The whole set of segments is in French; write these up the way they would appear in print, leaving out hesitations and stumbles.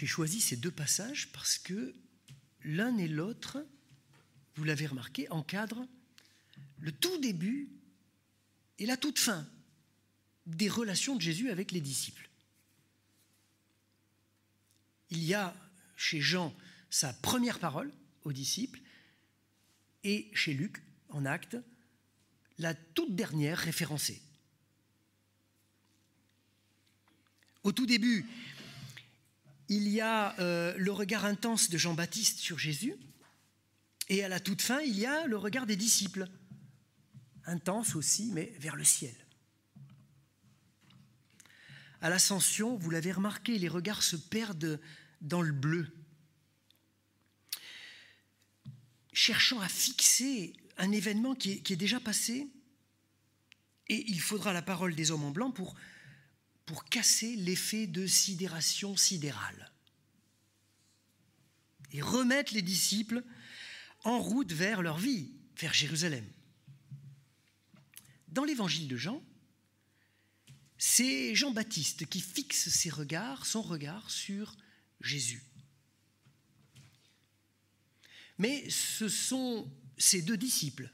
J'ai choisi ces deux passages parce que l'un et l'autre, vous l'avez remarqué, encadrent le tout début et la toute fin des relations de Jésus avec les disciples. Il y a chez Jean sa première parole aux disciples et chez Luc, en Actes, la toute dernière référencée. Au tout début, il y a le regard intense de Jean-Baptiste sur Jésus, et à la toute fin, il y a le regard des disciples, intense aussi, mais vers le ciel. À l'ascension, vous l'avez remarqué, les regards se perdent dans le bleu, cherchant à fixer un événement qui est déjà passé, et il faudra la parole des hommes en blanc pour casser l'effet de sidération sidérale et remettre les disciples en route vers leur vie, vers Jérusalem. Dans l'évangile de Jean, c'est Jean-Baptiste qui fixe son regard sur Jésus. Mais ce sont ces deux disciples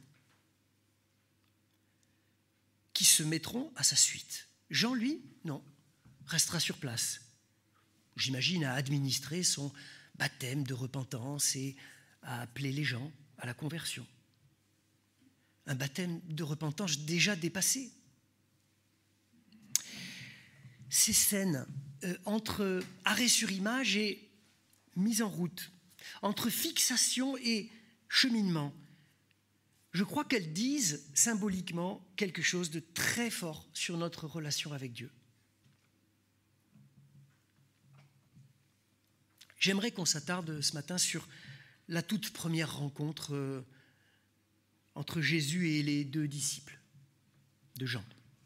qui se mettront à sa suite. Jean, lui, non, restera sur place. J'imagine à administrer son baptême de repentance et à appeler les gens à la conversion. Un baptême de repentance déjà dépassé. Ces scènes entre arrêt sur image et mise en route, entre fixation et cheminement, je crois qu'elles disent symboliquement quelque chose de très fort sur notre relation avec Dieu. J'aimerais qu'on s'attarde ce matin sur la toute première rencontre entre Jésus et les deux disciples de Jean.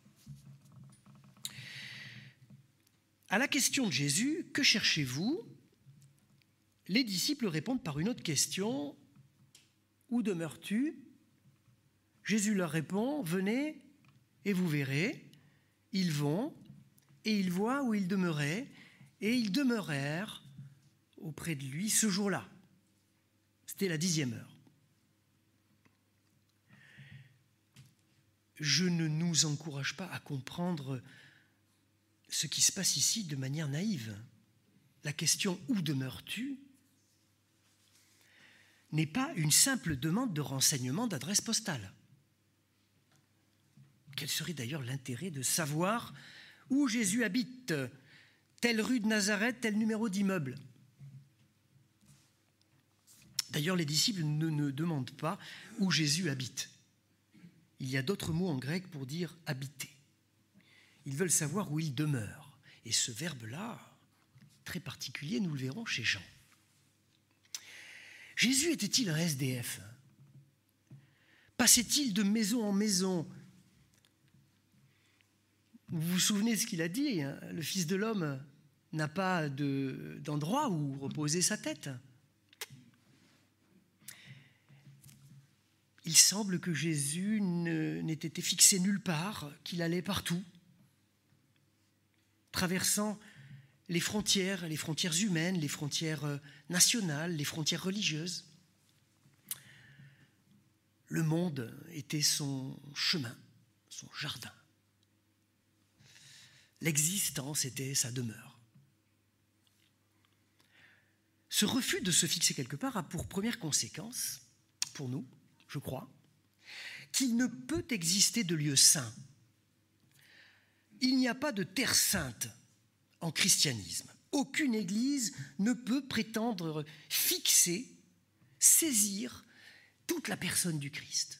À la question de Jésus, « Que cherchez-vous ?» les disciples répondent par une autre question, « Où demeures-tu » Jésus leur répond, « Venez et vous verrez. » Ils vont et ils voient où il demeurait, et ils demeurèrent auprès de lui ce jour-là. C'était la 10e heure. Je ne nous encourage pas à comprendre ce qui se passe ici de manière naïve. La question « Où demeures-tu » n'est pas une simple demande de renseignement d'adresse postale. Quel serait d'ailleurs l'intérêt de savoir où Jésus habite, telle rue de Nazareth, tel numéro d'immeuble? D'ailleurs, les disciples ne demandent pas où Jésus habite. Il y a d'autres mots en grec pour dire « habiter ». Ils veulent savoir où il demeure. Et ce verbe-là, très particulier, nous le verrons chez Jean. Jésus était-il un SDF? Passait-il de maison en maison? Vous vous souvenez de ce qu'il a dit, hein? Le Fils de l'homme n'a pas d'endroit où reposer sa tête. Il semble que Jésus n'ait été fixé nulle part, qu'il allait partout, traversant les frontières humaines, les frontières nationales, les frontières religieuses. Le monde était son chemin, son jardin. L'existence était sa demeure. Ce refus de se fixer quelque part a pour première conséquence, pour nous, je crois, qu'il ne peut exister de lieu saint. Il n'y a pas de terre sainte en christianisme. Aucune église ne peut prétendre fixer, saisir toute la personne du Christ.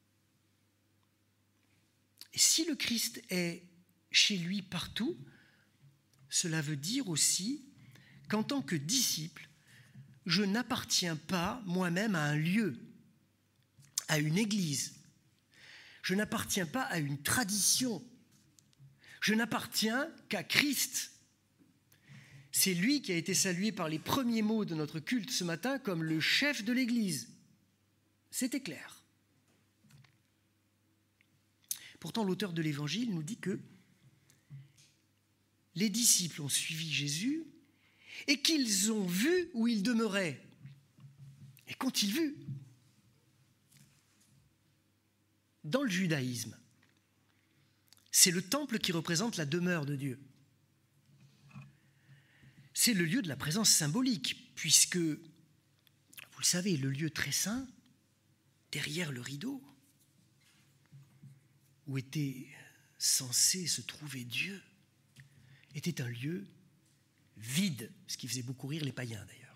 Et si le Christ est chez lui partout, cela veut dire aussi qu'en tant que disciple, je n'appartiens pas moi-même à un lieu, à une église. Je n'appartiens pas à une tradition. Je n'appartiens qu'à Christ. C'est lui qui a été salué par les premiers mots de notre culte ce matin comme le chef de l'Église. C'était clair. Pourtant, l'auteur de l'Évangile nous dit que les disciples ont suivi Jésus et qu'ils ont vu où il demeurait. Et qu'ont-ils vu? Dans le judaïsme, c'est le temple qui représente la demeure de Dieu. C'est le lieu de la présence symbolique, puisque, vous le savez, le lieu très saint, derrière le rideau, où était censé se trouver Dieu, était un lieu vide, ce qui faisait beaucoup rire les païens d'ailleurs.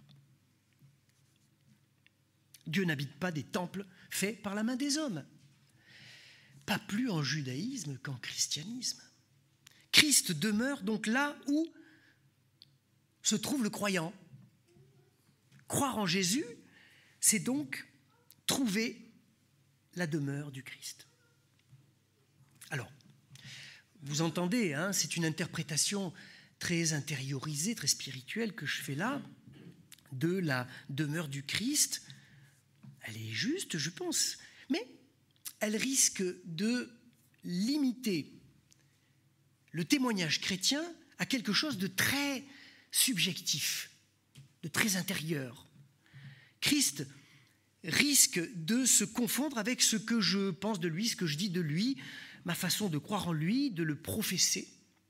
Dieu n'habite pas des temples faits par la main des hommes, pas plus en judaïsme qu'en christianisme. Christ demeure donc là où se trouve le croyant. Croire en Jésus, c'est donc trouver la demeure du Christ. Alors, vous entendez, hein, c'est une interprétation très intériorisée, très spirituelle que je fais là, de la demeure du Christ. Elle est juste, je pense, mais elle risque de limiter le témoignage chrétien à quelque chose de très subjectif, de très intérieur. Christ risque de se confondre avec ce que je pense de lui, ce que je dis de lui, ma façon de croire en lui, de le professer.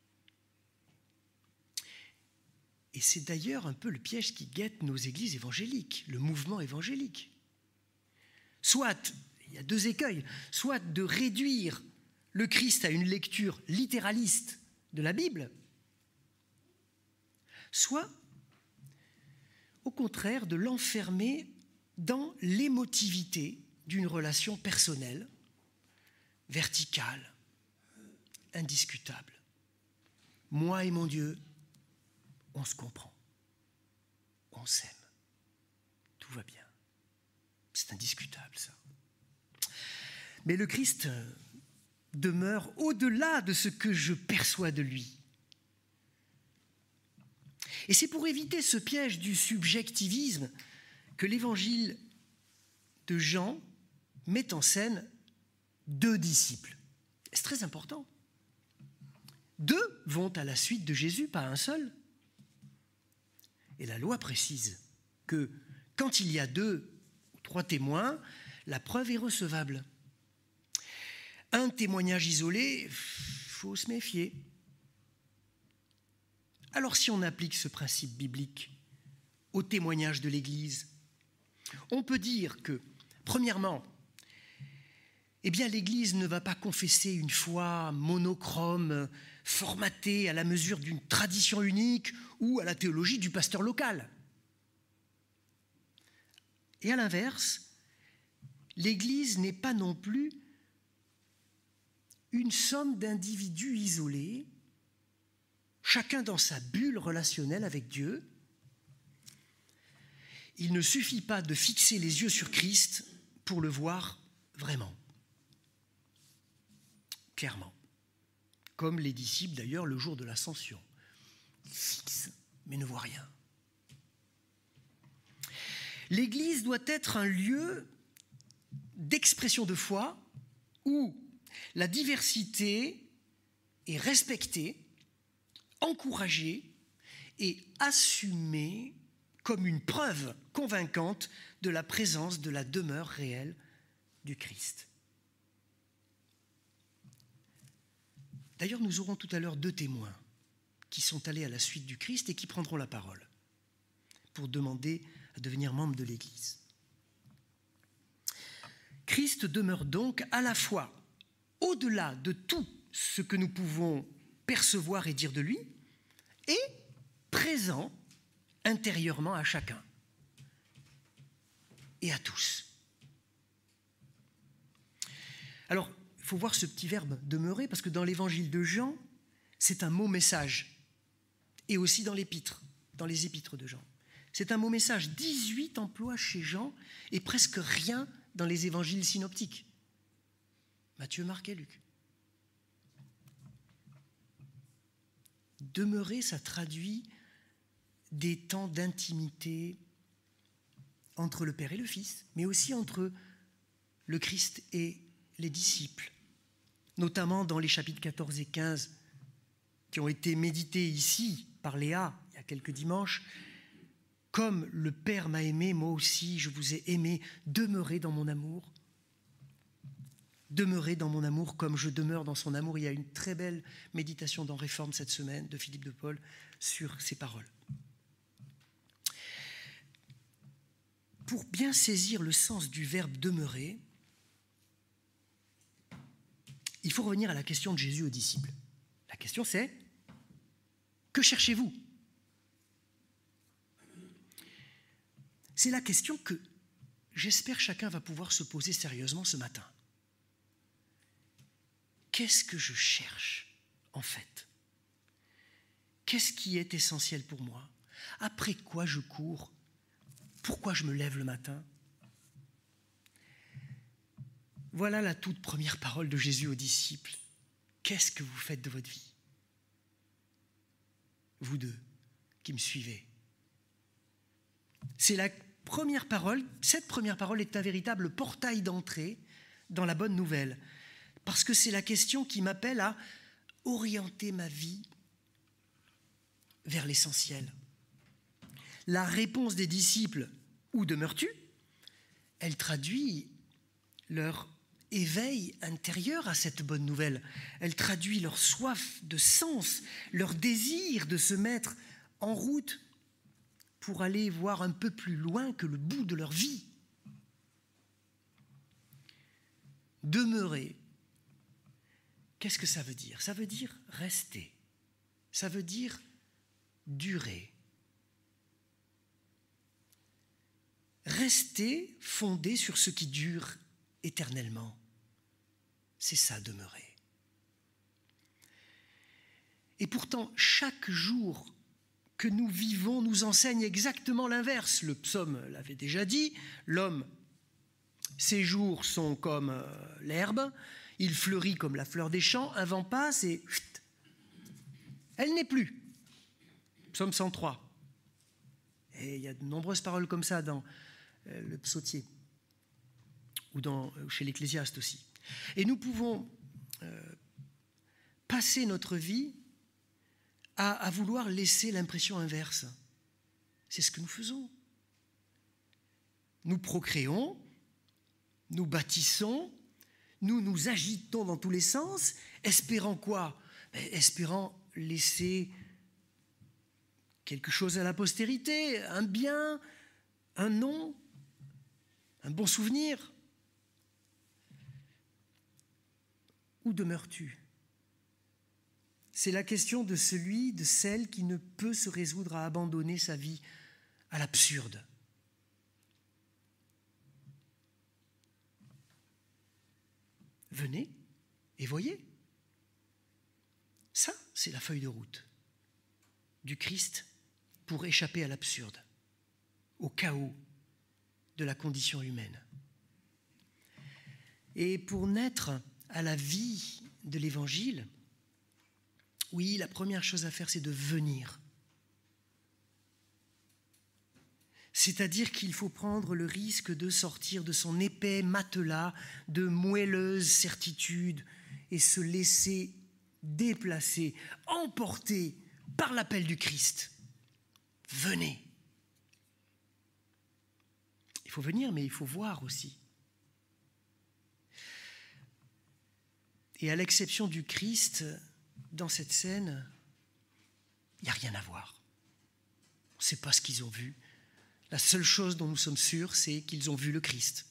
Et c'est d'ailleurs un peu le piège qui guette nos églises évangéliques, le mouvement évangélique. Soit, il y a deux écueils, soit de réduire le Christ à une lecture littéraliste de la Bible, soit, au contraire, de l'enfermer dans l'émotivité d'une relation personnelle, verticale, indiscutable. Moi et mon Dieu, on se comprend, on s'aime, tout va bien. C'est indiscutable, ça. Mais le Christ demeure au-delà de ce que je perçois de lui. Et c'est pour éviter ce piège du subjectivisme que l'évangile de Jean met en scène deux disciples. C'est très important. Deux vont à la suite de Jésus, pas un seul. Et la loi précise que quand il y a 2 ou 3 témoins, la preuve est recevable. Un témoignage isolé, il faut se méfier. Alors si on applique ce principe biblique au témoignage de l'Église, on peut dire que, premièrement, eh bien, l'Église ne va pas confesser une foi monochrome, formatée à la mesure d'une tradition unique ou à la théologie du pasteur local. Et à l'inverse, l'Église n'est pas non plus une somme d'individus isolés, chacun dans sa bulle relationnelle avec Dieu. Il ne suffit pas de fixer les yeux sur Christ pour le voir vraiment. Clairement. Comme les disciples d'ailleurs le jour de l'ascension. Ils fixent, mais ne voient rien. L'Église doit être un lieu d'expression de foi où la diversité est respectée, encouragée et assumée comme une preuve convaincante de la présence de la demeure réelle du Christ. D'ailleurs, nous aurons tout à l'heure 2 témoins qui sont allés à la suite du Christ et qui prendront la parole pour demander à devenir membre de l'Église. Christ demeure donc à la fois au-delà de tout ce que nous pouvons percevoir et dire de lui et présent intérieurement à chacun et à tous. Alors, il faut voir ce petit verbe « demeurer » parce que dans l'évangile de Jean, c'est un mot message. Et aussi dans l'épître, dans les épîtres de Jean. C'est un mot message. 18 emplois chez Jean et presque rien dans les évangiles synoptiques. Matthieu, Marc et Luc. Demeurer, ça traduit des temps d'intimité entre le Père et le Fils, mais aussi entre le Christ et les disciples, notamment dans les chapitres 14 et 15 qui ont été médités ici par Léa il y a quelques dimanches. Comme le Père m'a aimé, moi aussi je vous ai aimé, demeurez dans mon amour. Demeurez dans mon amour comme je demeure dans son amour. Il y a une très belle méditation dans Réforme cette semaine de Philippe de Paul sur ces paroles. Pour bien saisir le sens du verbe demeurer, il faut revenir à la question de Jésus aux disciples. La question c'est, que cherchez-vous ? C'est la question que j'espère chacun va pouvoir se poser sérieusement ce matin. Qu'est-ce que je cherche en fait ? Qu'est-ce qui est essentiel pour moi ? Après quoi je cours ? Pourquoi je me lève le matin ? Voilà la toute première parole de Jésus aux disciples. Qu'est-ce que vous faites de votre vie ? Vous deux qui me suivez. C'est la première parole, cette première parole est un véritable portail d'entrée dans la bonne nouvelle. Parce que c'est la question qui m'appelle à orienter ma vie vers l'essentiel. La réponse des disciples « Où demeures-tu » elle traduit leur éveil intérieur à cette bonne nouvelle. Elle traduit leur soif de sens, leur désir de se mettre en route pour aller voir un peu plus loin que le bout de leur vie. Demeurer, qu'est-ce que ça veut dire ? Ça veut dire rester. Ça veut dire durer. Rester fondé sur ce qui dure éternellement. C'est ça, demeurer. Et pourtant, chaque jour que nous vivons nous enseigne exactement l'inverse. Le psaume l'avait déjà dit, l'homme, ses jours sont comme l'herbe, il fleurit comme la fleur des champs, un vent passe et elle n'est plus. Psaume 103. Et il y a de nombreuses paroles comme ça dans le psautier ou chez l'Ecclésiaste aussi. Et nous pouvons passer notre vie à vouloir laisser l'impression inverse. C'est ce que nous faisons. Nous procréons, nous bâtissons, nous nous agitons dans tous les sens, espérant quoi ? Espérant laisser quelque chose à la postérité, un bien, un nom, un bon souvenir. Où demeures-tu ? C'est la question de celui, de celle qui ne peut se résoudre à abandonner sa vie à l'absurde. Venez et voyez. Ça, c'est la feuille de route du Christ pour échapper à l'absurde, au chaos de la condition humaine. Et pour naître à la vie de l'Évangile, oui, la première chose à faire, c'est de venir. C'est-à-dire qu'il faut prendre le risque de sortir de son épais matelas de moelleuse certitude et se laisser déplacer, emporter par l'appel du Christ. Venez. Il faut venir, mais il faut voir aussi. Et à l'exception du Christ, dans cette scène, il n'y a rien à voir. On ne sait pas ce qu'ils ont vu. La seule chose dont nous sommes sûrs, c'est qu'ils ont vu le Christ.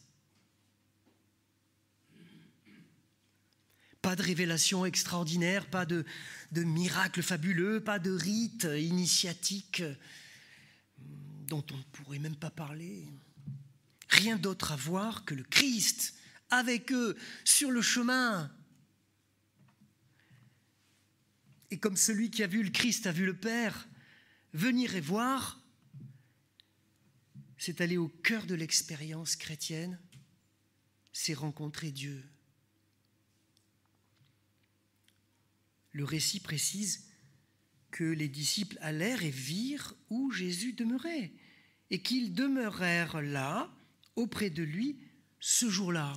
Pas de révélation extraordinaire, pas de miracle fabuleux, pas de rite initiatique dont on ne pourrait même pas parler. Rien d'autre à voir que le Christ avec eux sur le chemin. Et comme celui qui a vu le Christ a vu le Père, venir et voir, c'est aller au cœur de l'expérience chrétienne, c'est rencontrer Dieu. Le récit précise que les disciples allèrent et virent où Jésus demeurait, et qu'ils demeurèrent là, auprès de lui, ce jour-là.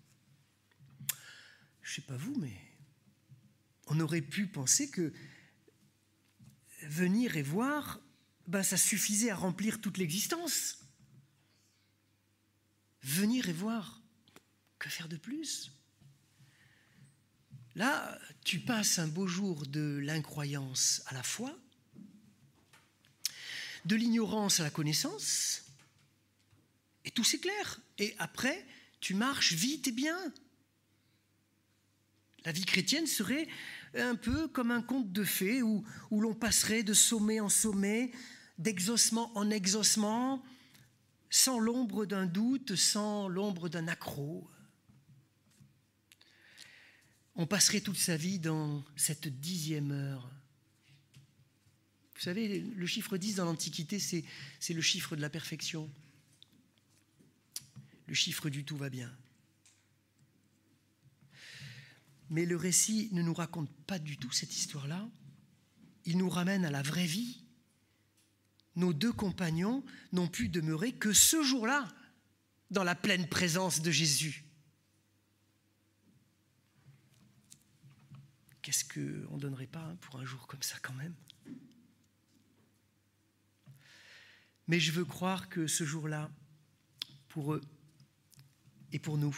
Je ne sais pas vous, mais on aurait pu penser que venir et voir, ça suffisait à remplir toute l'existence. Venir et voir, que faire de plus ? Là, tu passes un beau jour de l'incroyance à la foi, de l'ignorance à la connaissance, et tout s'éclaire. Et après, tu marches vite et bien. La vie chrétienne serait un peu comme un conte de fées où l'on passerait de sommet en sommet, d'exaucement en exaucement, sans l'ombre d'un doute, sans l'ombre d'un accroc. On passerait toute sa vie dans cette 10e heure. Vous savez, le chiffre 10 dans l'Antiquité, c'est le chiffre de la perfection. Le chiffre du tout va bien. Mais le récit ne nous raconte pas du tout cette histoire-là. Il nous ramène à la vraie vie. Nos 2 compagnons n'ont pu demeurer que ce jour-là, dans la pleine présence de Jésus. Qu'est-ce qu'on ne donnerait pas pour un jour comme ça quand même ? Mais je veux croire que ce jour-là, pour eux et pour nous,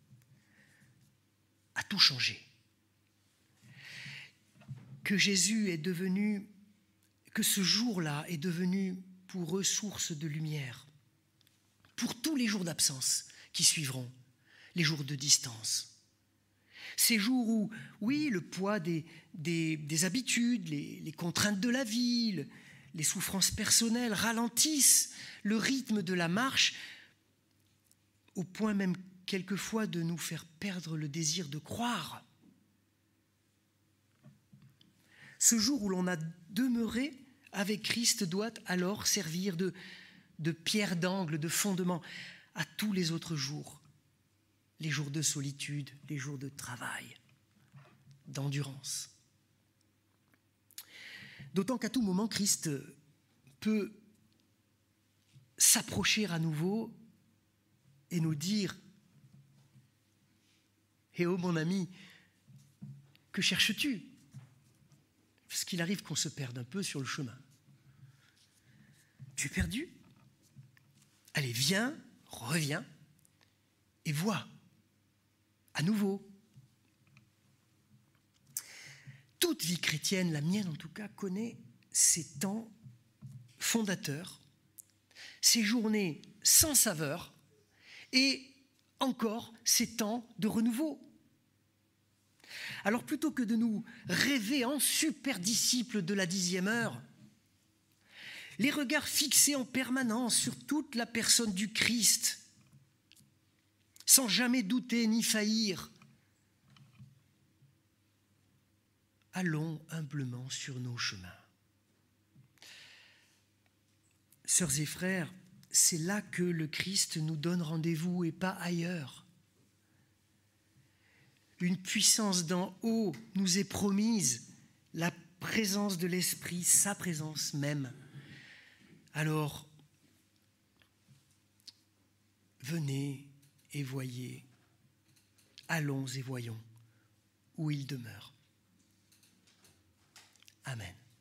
a tout changé. Que Jésus est devenu, que ce jour-là est devenu pour eux source de lumière, pour tous les jours d'absence qui suivront, les jours de distance. Ces jours où, oui, le poids des habitudes, les contraintes de la vie, les souffrances personnelles ralentissent le rythme de la marche, au point même quelquefois de nous faire perdre le désir de croire. Ce jour où l'on a demeuré avec Christ doit alors servir de pierre d'angle, de fondement à tous les autres jours. Les jours de solitude, les jours de travail, d'endurance. D'autant qu'à tout moment, Christ peut s'approcher à nouveau et nous dire « Eh oh mon ami, que cherches-tu » Parce qu'il arrive qu'on se perde un peu sur le chemin. Tu es perdu ? Allez, viens, reviens et vois à nouveau. Toute vie chrétienne, la mienne en tout cas, connaît ces temps fondateurs, ces journées sans saveur et encore ces temps de renouveau. Alors plutôt que de nous rêver en super disciples de la 10e heure, les regards fixés en permanence sur toute la personne du Christ, sans jamais douter ni faillir, allons humblement sur nos chemins. Sœurs et frères, c'est là que le Christ nous donne rendez-vous et pas ailleurs. Une puissance d'en haut nous est promise, la présence de l'Esprit, sa présence même. Alors, venez et voyez, allons et voyons où il demeure. Amen.